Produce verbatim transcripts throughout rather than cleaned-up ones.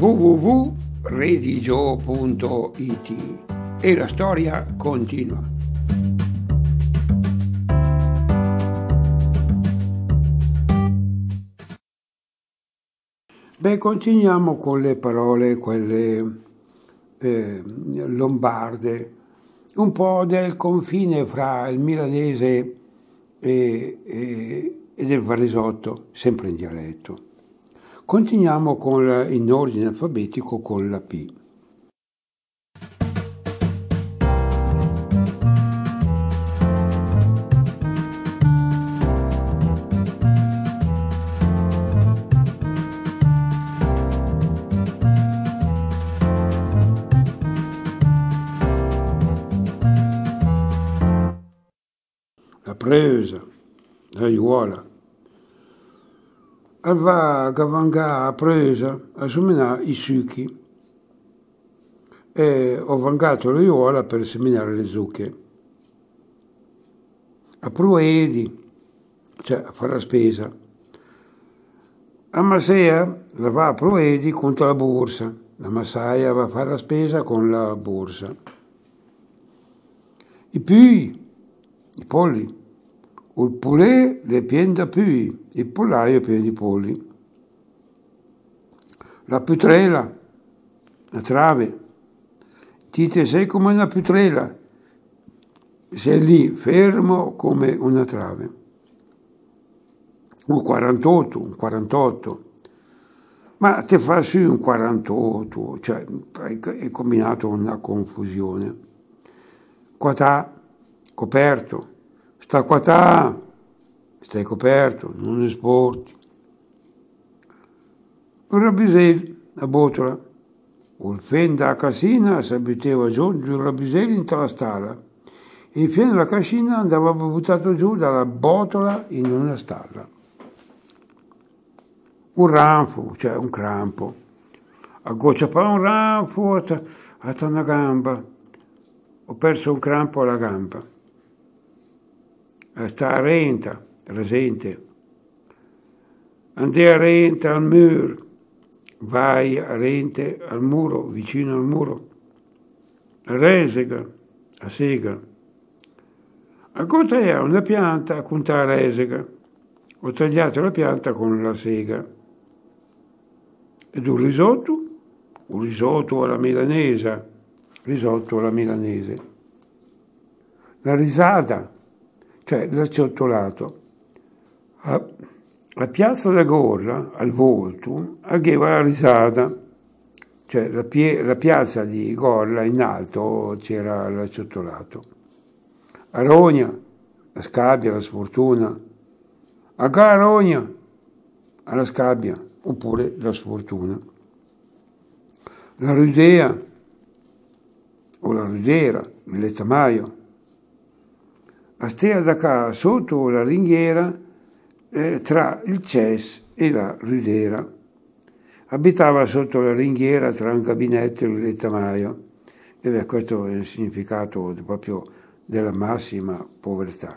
w w w punto redigio punto i t e la storia continua. Beh, continuiamo con le parole, quelle eh, lombarde, un po' del confine fra il milanese e, e, e del varesotto, sempre in dialetto. Continuiamo con la, in ordine alfabetico con la P. La presa, la aiuola. Va a presa a seminare i succhi e ho vangato l'aiuola per seminare le zucche. A pruedi, cioè a fare la spesa. A Masea la va a pruedi contro la borsa. La massaia va a fare la spesa con la borsa. I pui, i polli. Il poulet le pieno da pui, il pollaio è pieno di polli. La putrela, la trave. Dite, sei come una putrela, sei lì fermo come una trave. Un quarantotto, un quarantotto. Ma te fa su un quarantotto, cioè è combinato una confusione. Quatà, coperto. Sta quatà, stai coperto, non esporti. Un rabbisel, la botola. Il fen da casina si abitava giù di un rabbisel in la stalla. E il fieno della cascina andava buttato giù dalla botola in una stalla. Un ranfo, cioè un crampo. A goccia per un ranfo, a una gamba. Ho perso un crampo alla gamba. Sta renta, rasente. Andai a renta al muro. Vai a rente al muro, vicino al muro. A resega, a sega. A gota è una pianta con la resega. Ho tagliato la pianta con la sega. Ed un risotto, un risotto alla milanese, risotto alla milanese. La risata, cioè l'acciottolato. A, a piazza da Gorla, al volto, aveva la risata. Cioè la, pie, la piazza di Gorla in alto c'era l'acciottolato. A Rogna, la scabbia, la sfortuna. A Garogna, alla scabbia, oppure la sfortuna. La rudea, o la rudera, il lettamaio. A stea da cá sotto la ringhiera, eh, tra il ces e la rudera. Abitava sotto la ringhiera tra un gabinetto e il lettamaio. E beh, questo è il significato proprio della massima povertà.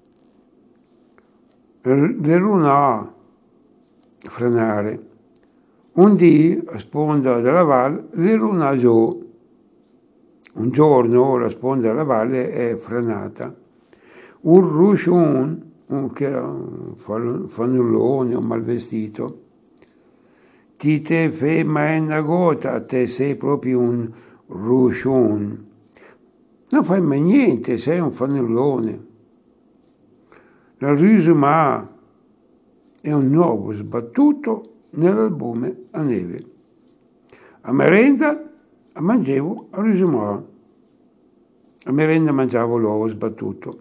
Le luna, frenare. Un dì, a sponda della valle, le luna giù. Un giorno la sponda della valle è frenata. Un ruscion, un, che era un fannullone, un malvestito, ti te fe ma è una gota, te sei proprio un ruscion. Non fai mai niente, sei un fannullone. La risuma è un nuovo sbattuto nell'albume a neve. A merenda a mangiavo a risuma. A merenda mangiavo l'uovo sbattuto.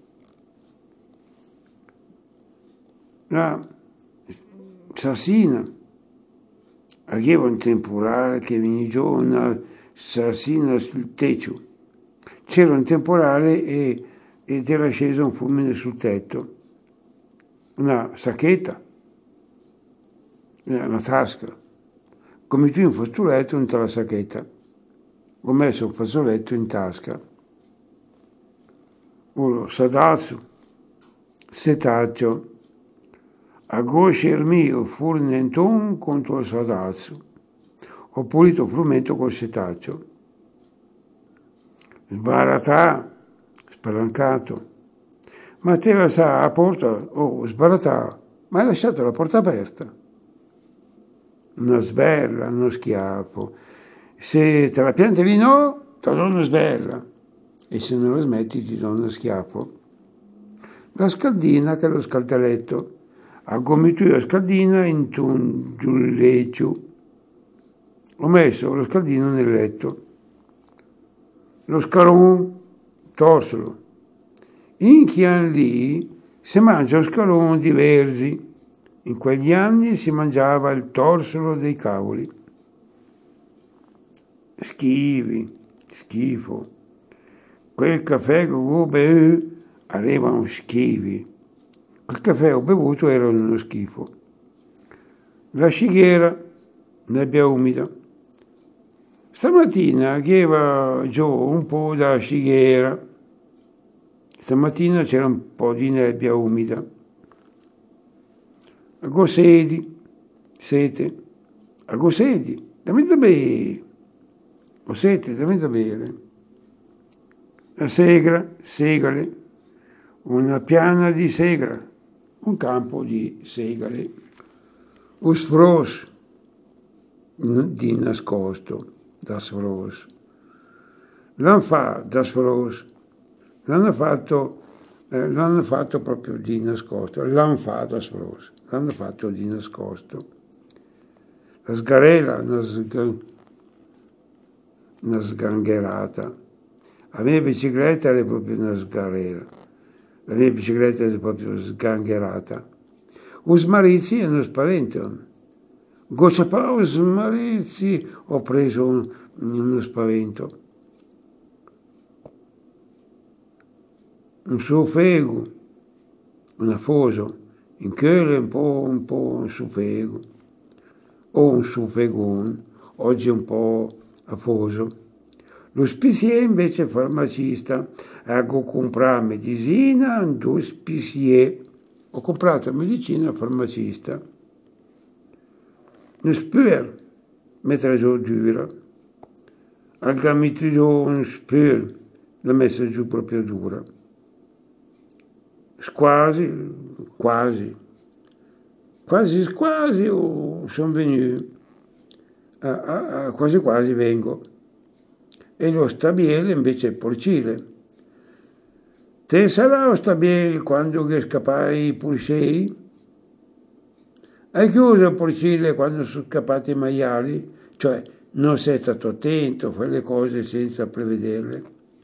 La sassina, aveva un temporale che veniva giù una sassina sul tetto. C'era un temporale e, ed era sceso un fulmine sul tetto. Una sacchetta, una tasca. Come tu un fazzoletto in la sacchetta. Ho messo un fazzoletto in tasca. Un sadazzo, setaccio. A goscer mio furnenton contro il sadazzo. ho pulito il frumento col setaccio. Sbaratà, spalancato. Ma te la sa a porta, oh, sbaratà, ma hai lasciato la porta aperta. Una sberla, uno schiaffo. Se te la pianti lì no, ti do una sberla. E se non la smetti ti do uno schiaffo. La scaldina che è lo scaldaletto. A gomito la scaldina in un giulleccio. Ho messo lo scaldino nel letto. Lo scalone, torsolo. In Chian lì si mangia lo scalone di versi. In quegli anni si mangiava il torsolo dei cavoli. Schivi, schifo. Quel caffè che ho bevuto avevano schivi. Quel caffè ho bevuto era uno schifo. La scigliera, nebbia umida. Stamattina chiedeva giù un po' da scigliera. Stamattina c'era un po' di nebbia umida. Ago sedi, sete, ago sedi, dammi da bere. Ho sete, dammi da bere. La segra, segale, una piana di segra, un campo di segale. Us fros, di nascosto, das fros. L'hanno fatto, das fros, l'hanno fatto, eh, l'hanno fatto proprio di nascosto, l'hanno fatto das fros, l'hanno fatto di nascosto. La sgarela, una, sg- una sgangherata. La mia bicicletta è proprio una sgarela. La mia bicicletta è proprio sgangherata. Us marizzi è uno spavento. Goccia pa us marizzi ho preso un, uno spavento. Un soffego, un afoso. In quello è un po', un po' un soffego. O un soffegone. Oggi è un po' afoso. Lo spisier invece è farmacista. Ecco, comprare medicina, due spisier. Ho comprato medicina al farmacista. Non spür, mettere giù dura. Al gamito giù un spür, l'ha messa giù proprio dura. Quasi, quasi, quasi, quasi oh, sono venuto. Ah, ah, ah, quasi quasi vengo. E lo stabiele invece è porcile. Te sarà lo stabiele quando che scappai i pulsei? Hai chiuso il porcile quando sono scappati i maiali? Cioè, non sei stato attento, fai le cose senza prevederle.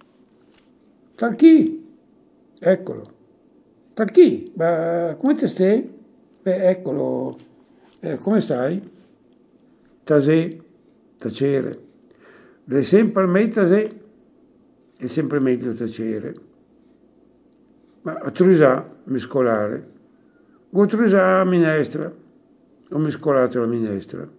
Talchi, eccolo. Talchi, ma come te stai? Beh, eccolo. Eh, come stai? Tasè, tacere. Le sempre meglio tasè, è sempre meglio tacere. Ma a trusà, mescolare. O trusà minestra, ho mescolato la minestra.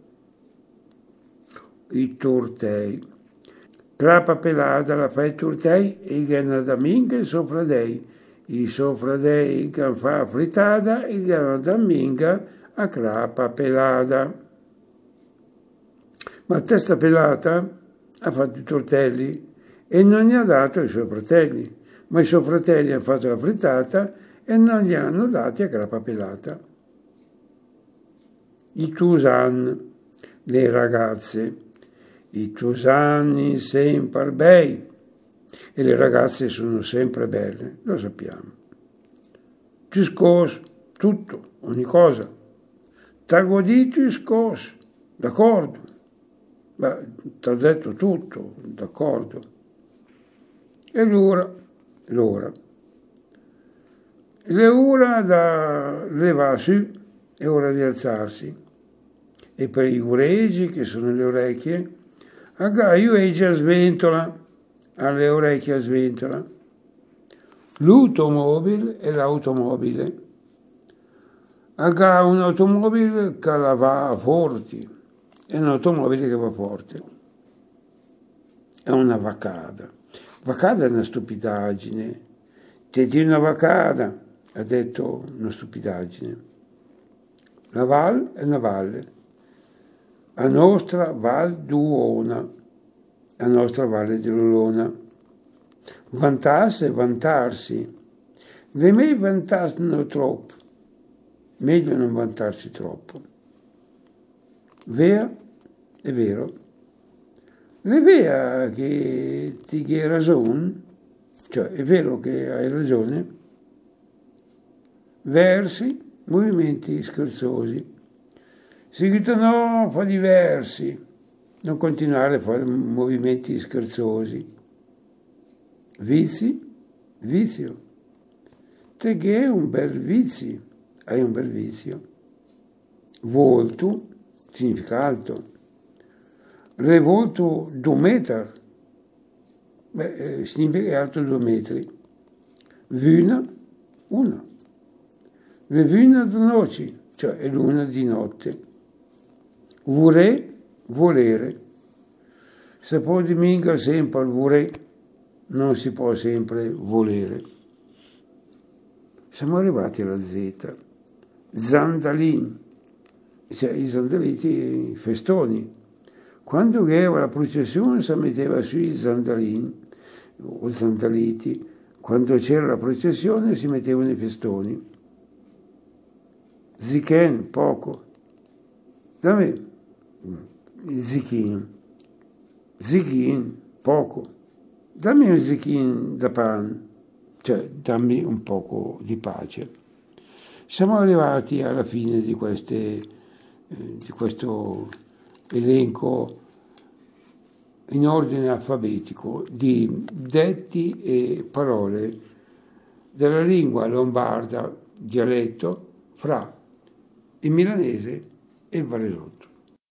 I tortei. Crapa pelata la fai tortei e gana da minga sopra dei. I sopra dei che fa frittata e gana da minga a crapa pelata. Ma testa pelata ha fatto i tortelli e non gli ha dato ai suoi fratelli. Ma i suoi fratelli hanno fatto la frittata e non gli hanno dati a crapa pelata. I Tusan, le ragazze. I Tusani sempre bei. E le ragazze sono sempre belle, lo sappiamo. Tu scos, tutto, ogni cosa. T'ha godito scos, d'accordo. Ma ti ho detto tutto, d'accordo. E l'ora, l'ora. Le ora da levarsi, è ora di alzarsi. E per i uregi, che sono le orecchie, a io a sventola, alle orecchie a sventola. L'automobile è l'automobile. Ha un'automobile che la va forti, è un'automobile che va forte. È una vacada. Vacada è una stupidaggine. Ti di una vacada, ha detto una stupidaggine. La val è una valle. a nostra Val d'Uona, a nostra Valle dell'Olona. Vantarsi e vantarsi. Le me vantarsino troppo, meglio non vantarsi troppo. Vea, è vero. Le vea che ti hai ragione, cioè è vero che hai ragione. Versi, movimenti scherzosi. Seguito no, fa diversi. Non continuare a fare movimenti scherzosi. Vizi, vizio. Te che è un bel vizio, hai un bel vizio. Volto, significa alto. Revolto due metri, beh, eh, significa che è alto due metri. Vuna, una. Le vuna di noci, cioè è luna di notte. Vorrei, volere. Se poi diminga sempre il vorrei, non si può sempre volere. Siamo arrivati alla Z. Zandalin, cioè i zandaliti, i festoni. Quando era la processione si metteva sui zandalin, o zandaliti. Quando c'era la processione si mettevano i festoni. Zichen, poco. Da me, zichin. Zichin, poco. Dammi un zichin da pan, cioè dammi un poco di pace. Siamo arrivati alla fine di, queste, eh, di questo elenco in ordine alfabetico di detti e parole della lingua lombarda, dialetto, fra il milanese e il valesotto.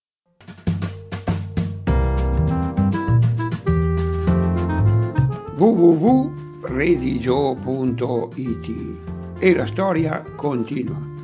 w w w punto redigio punto i t e la storia continua.